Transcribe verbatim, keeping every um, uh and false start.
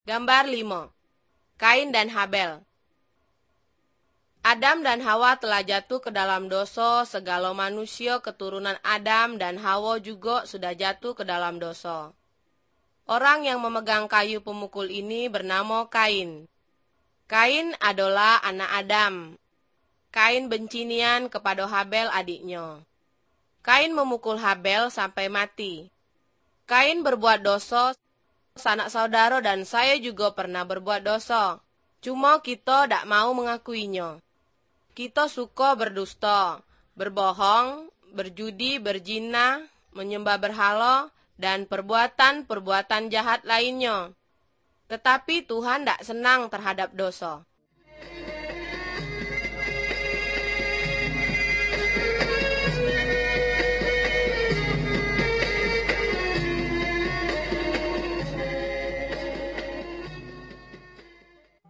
Gambar lima. Kain dan Habel. Adam dan Hawa telah jatuh ke dalam dosa, segala manusia keturunan Adam dan Hawa juga sudah jatuh ke dalam dosa. Orang yang memegang kayu pemukul ini bernama Kain. Kain adalah anak Adam. Kain bencinian kepada Habel adiknya. Kain memukul Habel sampai mati. Kain berbuat dosa, sanak saudara dan saya juga pernah berbuat dosa. Cuma kita tidak mau mengakuinya. Kita suka berdusta, berbohong, berjudi, berzina, menyembah berhala, dan perbuatan-perbuatan jahat lainnya. Tetapi Tuhan tidak senang terhadap dosa.